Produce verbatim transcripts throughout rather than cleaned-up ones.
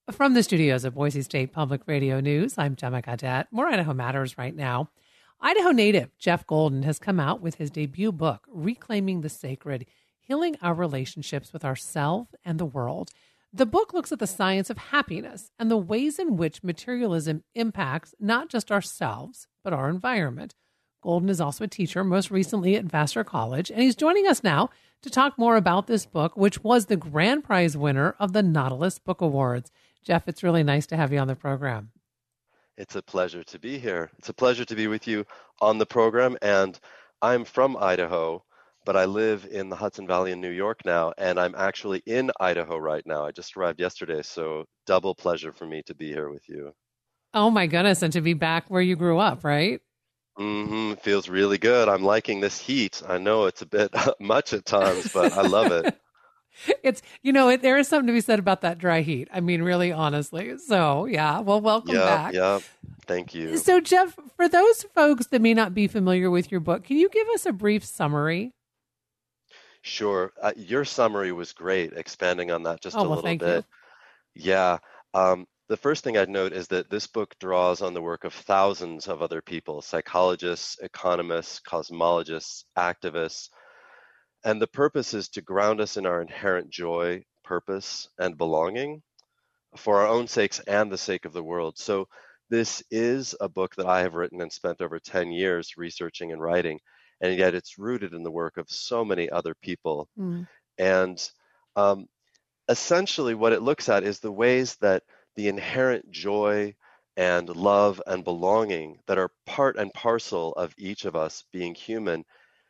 From the studios of Boise State Public Radio News, I'm Gemma Gadet. More Idaho Matters right now. Idaho native Jeff Golden has come out with his debut book, Reclaiming the Sacred, Healing Our Relationships with Ourselves and the World. The book looks at the science of happiness and the ways in which materialism impacts not just ourselves, but our environment. Golden is also a teacher, most recently at Vassar College, and he's joining us now to talk more about this book, which was the grand prize winner of the Nautilus Book Awards. Jeff, it's really nice to have you on the program. It's a pleasure to be here. It's a pleasure to be with you on the program. And I'm from Idaho, but I live in the Hudson Valley in New York now, and I'm actually in Idaho right now. I just arrived yesterday, so double pleasure for me to be here with you. Oh my goodness, and to be back where you grew up, right? Mm-hmm. Feels really good. I'm liking this heat. I know it's a bit much at times, but I love it. It's, you know, it, there is something to be said about that dry heat. I mean, really, honestly. So, yeah, well, welcome yeah, back. Yeah, thank you. So, Jeff, for those folks that may not be familiar with your book, can you give us a brief summary? Sure. Uh, your summary was great, expanding on that just oh, a well, little thank bit. You. Yeah. Um, the first thing I'd note is that this book draws on the work of thousands of other people, psychologists, economists, cosmologists, activists. And the purpose is to ground us in our inherent joy, purpose, and belonging for our own sakes and the sake of the world. So this is a book that I have written and spent over ten years researching and writing, and yet it's rooted in the work of so many other people. Mm. And um, essentially what it looks at is the ways that the inherent joy and love and belonging that are part and parcel of each of us being human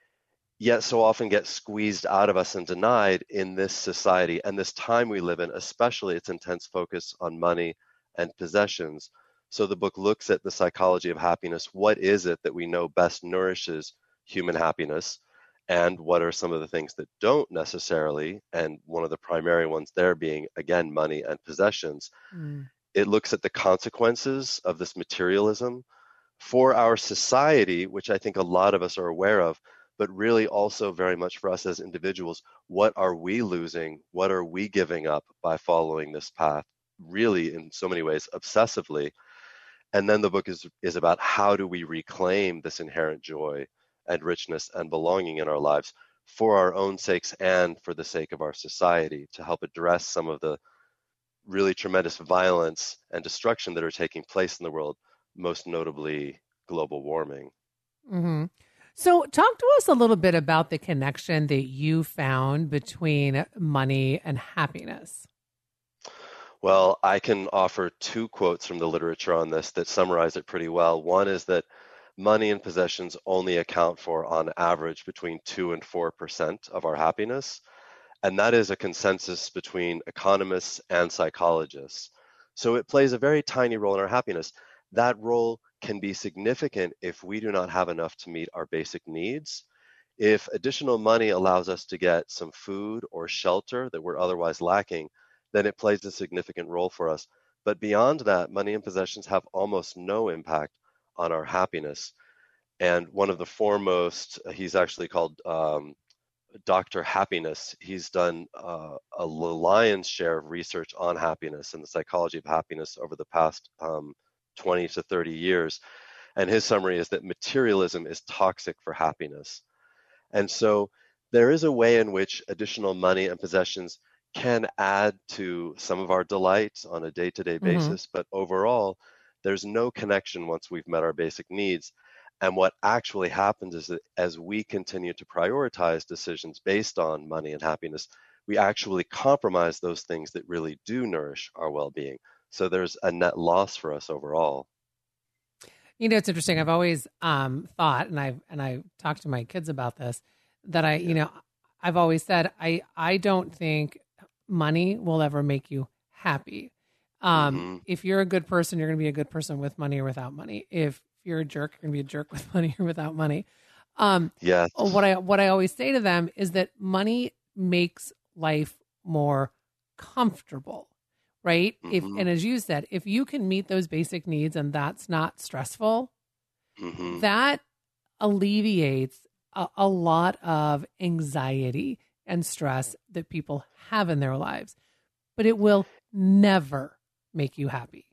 yet so often get squeezed out of us and denied in this society and this time we live in, especially its intense focus on money and possessions. So the book looks at the psychology of happiness. What is it that we know best nourishes human happiness? And what are some of the things that don't necessarily? And one of the primary ones there being, again, money and possessions. Mm. It looks at the consequences of this materialism for our society, which I think a lot of us are aware of, but really also very much for us as individuals. What are we losing? What are we giving up by following this path? Really, in so many ways, obsessively. And then the book is, is about how do we reclaim this inherent joy and richness and belonging in our lives for our own sakes and for the sake of our society, to help address some of the really tremendous violence and destruction that are taking place in the world, most notably global warming. Mm-hmm. So talk to us a little bit about the connection that you found between money and happiness. Well, I can offer two quotes from the literature on this that summarize it pretty well. One is that money and possessions only account for, on average, between two and four percent of our happiness. And that is a consensus between economists and psychologists. So it plays a very tiny role in our happiness. That role can be significant if we do not have enough to meet our basic needs. If additional money allows us to get some food or shelter that we're otherwise lacking, then it plays a significant role for us. But beyond that, money and possessions have almost no impact on our happiness. And one of the foremost, he's actually called um, Doctor Happiness. He's done uh, a lion's share of research on happiness and the psychology of happiness over the past um, twenty to thirty years. And his summary is that materialism is toxic for happiness. And so there is a way in which additional money and possessions can add to some of our delights on a day-to-day mm-hmm. basis, but overall, there's no connection once we've met our basic needs. And what actually happens is that as we continue to prioritize decisions based on money and happiness, we actually compromise those things that really do nourish our well-being. So there's a net loss for us overall. You know, it's interesting. I've always um, thought, and I've and I talked to my kids about this, that I, yeah. you know, I've always said I I don't think money will ever make you happy. Um, mm-hmm. If you're a good person, you're going to be a good person with money or without money. If you're a jerk, you're going to be a jerk with money or without money. Um, yes. What I what I always say to them is that money makes life more comfortable, right? Mm-hmm. If and as you said, if you can meet those basic needs and that's not stressful, mm-hmm. that alleviates a, a lot of anxiety and stress that people have in their lives. But it will never make you happy.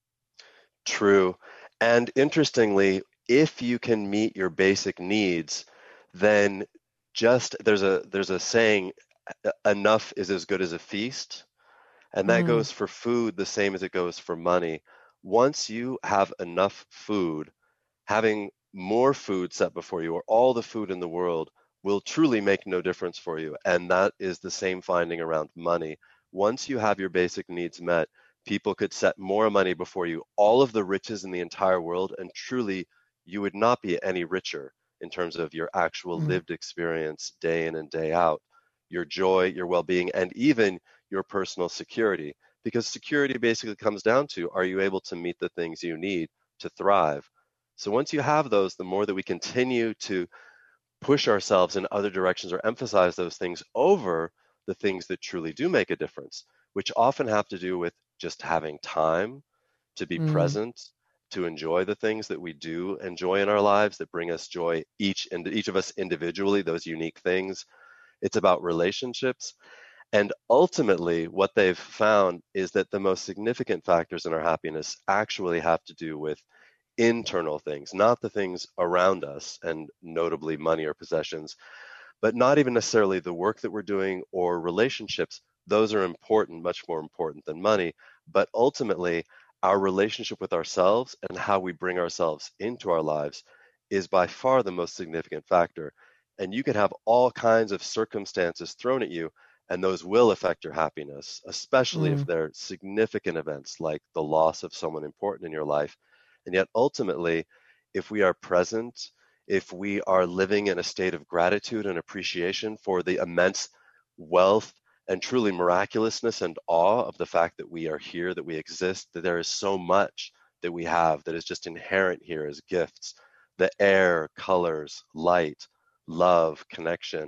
True. And interestingly, if you can meet your basic needs, then just there's a there's a saying, "E- enough is as good as a feast." And that Mm, goes for food the same as it goes for money. Once you have enough food, having more food set before you or all the food in the world will truly make no difference for you. And that is the same finding around money. Once you have your basic needs met, people could set more money before you, all of the riches in the entire world, and truly you would not be any richer in terms of your actual mm, lived experience day in and day out, your joy, your well being, and even your personal security. Because security basically comes down to, are you able to meet the things you need to thrive? So once you have those, the more that we continue to push ourselves in other directions or emphasize those things over the things that truly do make a difference, which often have to do with just having time to be mm, present, to enjoy the things that we do enjoy in our lives that bring us joy, each and each of us individually, those unique things. It's about relationships. And ultimately, what they've found is that the most significant factors in our happiness actually have to do with internal things, not the things around us, and notably money or possessions, but not even necessarily the work that we're doing or relationships. Those are important, much more important than money. But ultimately, our relationship with ourselves and how we bring ourselves into our lives is by far the most significant factor. And you can have all kinds of circumstances thrown at you, and those will affect your happiness, especially if mm. they're significant events like the loss of someone important in your life. And yet, ultimately, if we are present, if we are living in a state of gratitude and appreciation for the immense wealth and truly miraculousness and awe of the fact that we are here, that we exist, that there is so much that we have that is just inherent here as gifts, the air, colors, light, love, connection,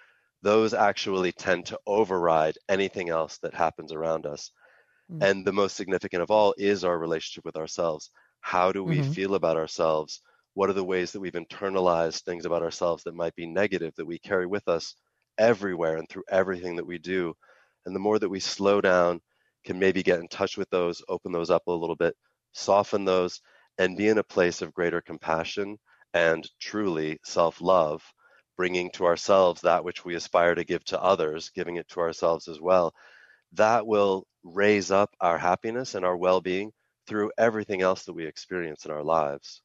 those actually tend to override anything else that happens around us. Mm, And the most significant of all is our relationship with ourselves. How do we mm-hmm. feel about ourselves? What are the ways that we've internalized things about ourselves that might be negative that we carry with us everywhere and through everything that we do? And the more that we slow down, can maybe get in touch with those, open those up a little bit, soften those, and be in a place of greater compassion and truly self love, bringing to ourselves that which we aspire to give to others, giving it to ourselves as well, that will raise up our happiness and our well-being through everything else that we experience in our lives.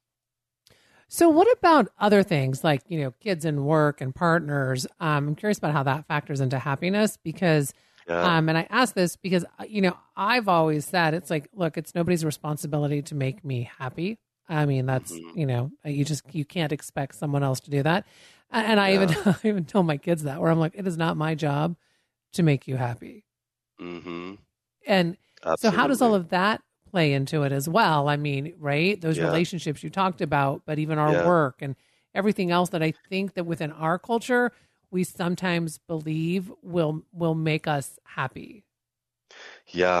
So, what about other things like, you know, kids and work and partners? Um, I'm curious about how that factors into happiness because, Yeah. um, and I ask this because, uh, you know, I've always said it's like, look, it's nobody's responsibility to make me happy. I mean, that's, Hmm. you know, you just, you can't expect someone else to do that. A- And I even, Yeah. I even tell my kids that where I'm like, it is not my job to make you happy. Hmm. And so, how does all Absolutely. of that play into it as well? I mean, right? Those Yeah. relationships you talked about, but even our Yeah. work and everything else that I think that within our culture we sometimes believe will will make us happy. Yeah.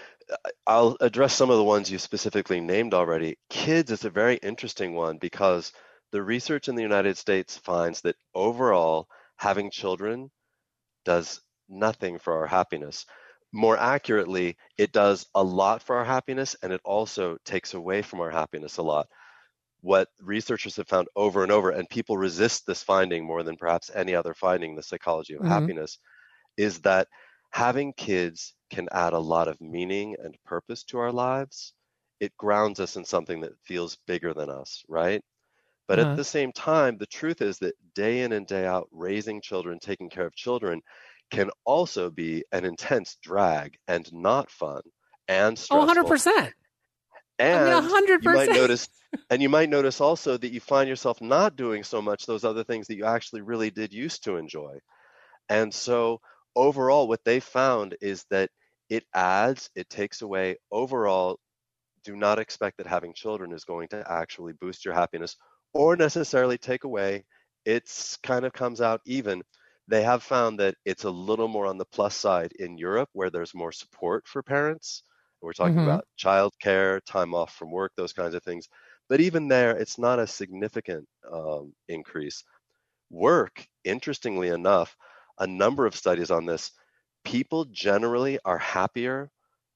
I'll address some of the ones you specifically named already. Kids is a very interesting one because the research in the United States finds that overall, having children does nothing for our happiness. More accurately, it does a lot for our happiness and it also takes away from our happiness a lot. What researchers have found over and over, and people resist this finding more than perhaps any other finding in the psychology of Hmm. happiness, is that having kids can add a lot of meaning and purpose to our lives. It grounds us in something that feels bigger than us, right? But at Uh-huh. the same time, the truth is that day in and day out, raising children, taking care of children can also be an intense drag and not fun and Oh, one hundred stressful. percent. I mean, And you might one hundred percent. notice and you might notice also that you find yourself not doing so much those other things that you actually really did used to enjoy. And so overall, what they found is that it adds, it takes away. Overall, do not expect that having children is going to actually boost your happiness or necessarily take away. It's kind of comes out even. They have found that it's a little more on the plus side in Europe where there's more support for parents. We're talking Hmm. about childcare, time off from work, those kinds of things. But even there, it's not a significant um, increase. Work, interestingly enough, a number of studies on this, people generally are happier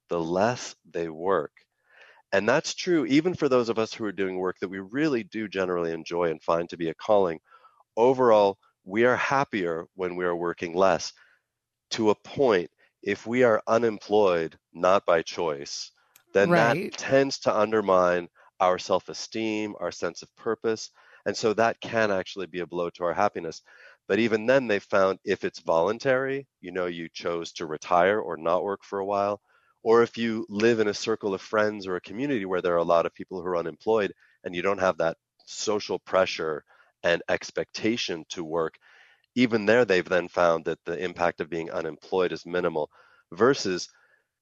the less they work. And that's true even for those of us who are doing work that we really do generally enjoy and find to be a calling. Overall, we are happier when we are working less. To a point, if we are unemployed, not by choice, then that Right. tends to undermine our self-esteem, our sense of purpose. And so that can actually be a blow to our happiness. But even then, they found if it's voluntary, you know, you chose to retire or not work for a while, or if you live in a circle of friends or a community where there are a lot of people who are unemployed and you don't have that social pressure and expectation to work, even there, they've then found that the impact of being unemployed is minimal versus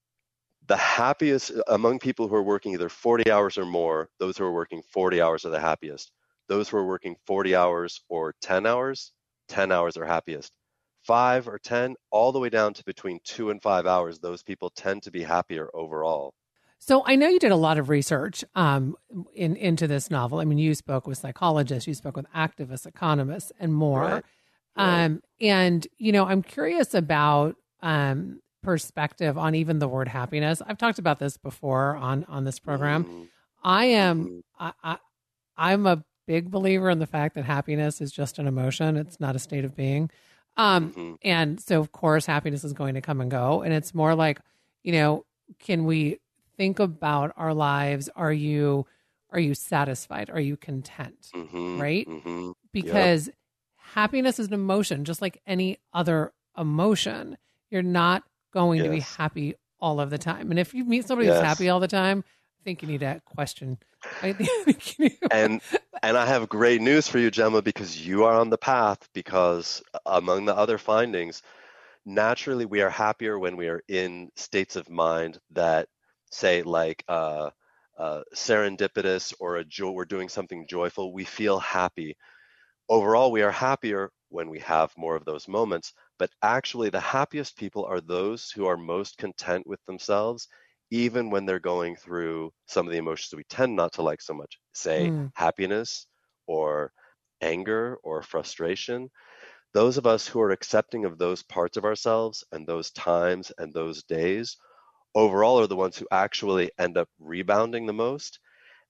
the happiest among people who are working either forty hours or more, those who are working forty hours are the happiest. Those who are working forty hours or ten hours, ten hours are happiest. Five or ten, all the way down to between two and five hours, those people tend to be happier overall. So I know you did a lot of research um, in into this novel. I mean, you spoke with psychologists, you spoke with activists, economists, and more. Right. Right. Um, and you know, I'm curious about um, perspective on even the word happiness. I've talked about this before on on this program. Mm-hmm. I am Mm-hmm. I, I I'm a big believer in the fact that happiness is just an emotion. It's not a state of being. Um, Mm-hmm. and so of course happiness is going to come and go. And it's more like, you know, can we think about our lives? Are you are you satisfied? Are you content? Mm-hmm. Right? Mm-hmm. Yep. Because happiness is an emotion, just like any other emotion. You're not going to be Yes. happy all of the time. And if you meet somebody Yes. who's happy all the time, I think you need to question. I think you need to- And and I have great news for you, Gemma, because you are on the path. Because among the other findings, naturally we are happier when we are in states of mind that say like uh, uh, serendipitous or a jo- we're doing something joyful. We feel happy. Overall, we are happier when we have more of those moments. But actually, the happiest people are those who are most content with themselves, even when they're going through some of the emotions that we tend not to like so much, say Mm, happiness or anger or frustration. Those of us who are accepting of those parts of ourselves and those times and those days overall are the ones who actually end up rebounding the most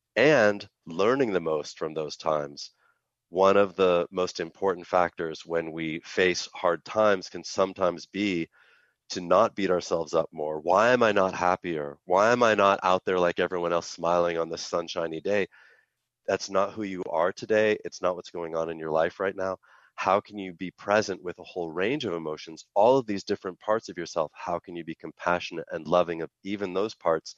and learning the most from those times. One of the most important factors when we face hard times can sometimes be to not beat ourselves up more. Why am I not happier? Why am I not out there like everyone else smiling on this sunshiny day? That's not who you are today. It's not what's going on in your life right now. How can you be present with a whole range of emotions, all of these different parts of yourself? How can you be compassionate and loving of even those parts?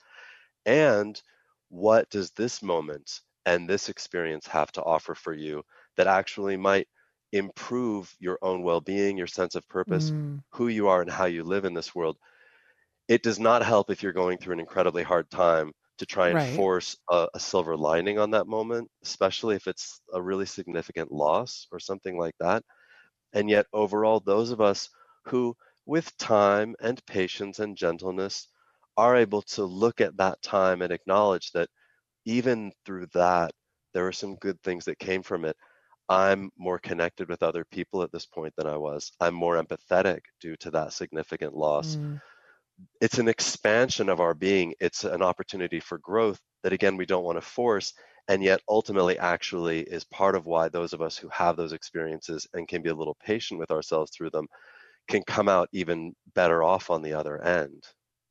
And what does this moment and this experience have to offer for you that actually might improve your own well being, your sense of purpose, mm, who you are, and how you live in this world? It does not help if you're going through an incredibly hard time to try and right. force a, a silver lining on that moment, especially if it's a really significant loss or something like that. And yet, overall, those of us who, with time and patience and gentleness, are able to look at that time and acknowledge that even through that, there are some good things that came from it. I'm more connected with other people at this point than I was. I'm more empathetic due to that significant loss. Mm. It's an expansion of our being. It's an opportunity for growth that, again, we don't want to force, and yet ultimately actually is part of why those of us who have those experiences and can be a little patient with ourselves through them can come out even better off on the other end.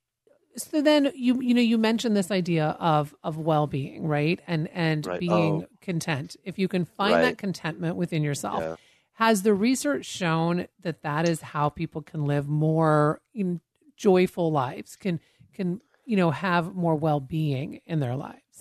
So then you you know you mentioned this idea of of well-being, right? And and Right. being Oh, content. If you can find right. that contentment within yourself, Yeah. has the research shown that that is how people can live more in joyful lives, can can you know have more well-being in their lives?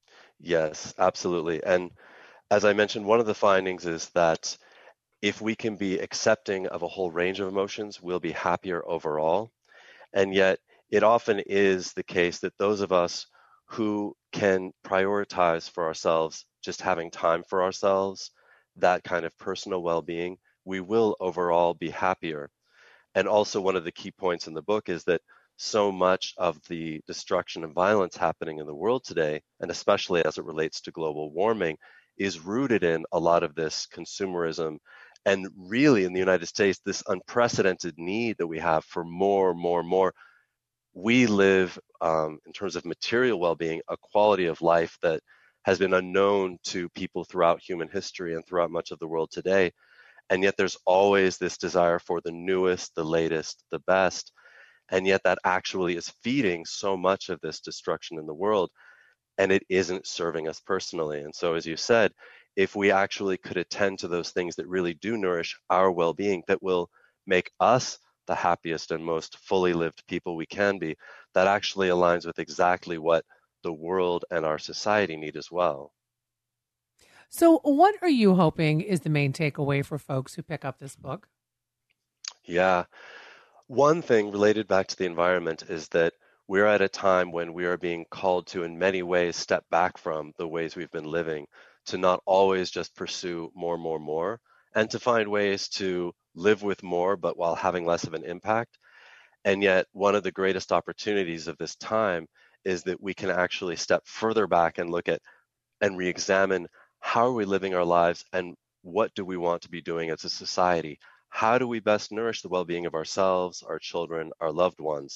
Yes, absolutely. And as I mentioned, one of the findings is that if we can be accepting of a whole range of emotions, we'll be happier overall. And yet, it often is the case that those of us who can prioritize for ourselves just having time for ourselves, that kind of personal well being, we will overall be happier. And also, one of the key points in the book is that so much of the destruction and violence happening in the world today, and especially as it relates to global warming, is rooted in a lot of this consumerism. And really, in the United States, this unprecedented need that we have for more, more, more. we live, um, in terms of material well-being, a quality of life that has been unknown to people throughout human history and throughout much of the world today. And yet there's always this desire for the newest, the latest, the best. And yet that actually is feeding so much of this destruction in the world, and it isn't serving us personally. And so, as you said, if we actually could attend to those things that really do nourish our well-being, that will make us the happiest and most fully lived people we can be, that actually aligns with exactly what the world and our society need as well. So what are you hoping is the main takeaway for folks who pick up this book? Yeah. One thing related back to the environment is that we're at a time when we are being called to, in many ways, step back from the ways we've been living, to not always just pursue more, more, more, and to find ways to live with more, but while having less of an impact. And yet, one of the greatest opportunities of this time is that we can actually step further back and look at and re-examine how are we living our lives and what do we want to be doing as a society? How do we best nourish the well-being of ourselves, our children, our loved ones?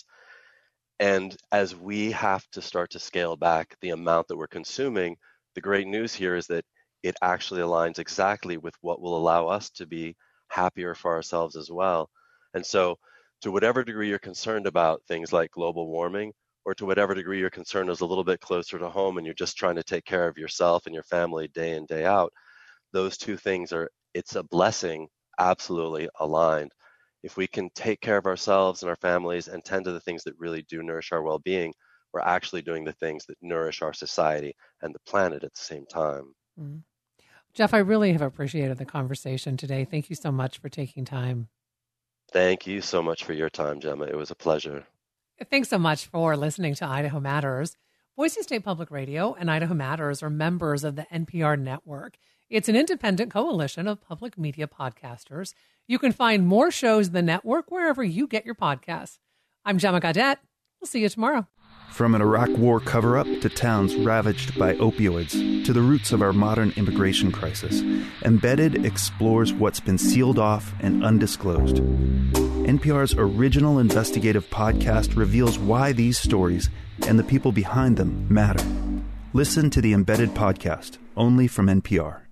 And as we have to start to scale back the amount that we're consuming, the great news here is that it actually aligns exactly with what will allow us to be happier for ourselves as well. And so, to whatever degree you're concerned about things like global warming, or to whatever degree your concern is a little bit closer to home and you're just trying to take care of yourself and your family day in, day out, those two things are, it's a blessing, absolutely aligned. If we can take care of ourselves and our families and tend to the things that really do nourish our well-being, we're actually doing the things that nourish our society and the planet at the same time. Mm. Jeff, I really have appreciated the conversation today. Thank you so much for taking time. Thank you so much for your time, Gemma. It was a pleasure. Thanks so much for listening to Idaho Matters. Boise State Public Radio and Idaho Matters are members of the N P R network. It's an independent coalition of public media podcasters. You can find more shows in the network wherever you get your podcasts. I'm Gemma Gaudette. We'll see you tomorrow. From an Iraq war cover-up to towns ravaged by opioids to the roots of our modern immigration crisis, Embedded explores what's been sealed off and undisclosed. N P R's original investigative podcast reveals why these stories and the people behind them matter. Listen to the Embedded podcast, only from N P R.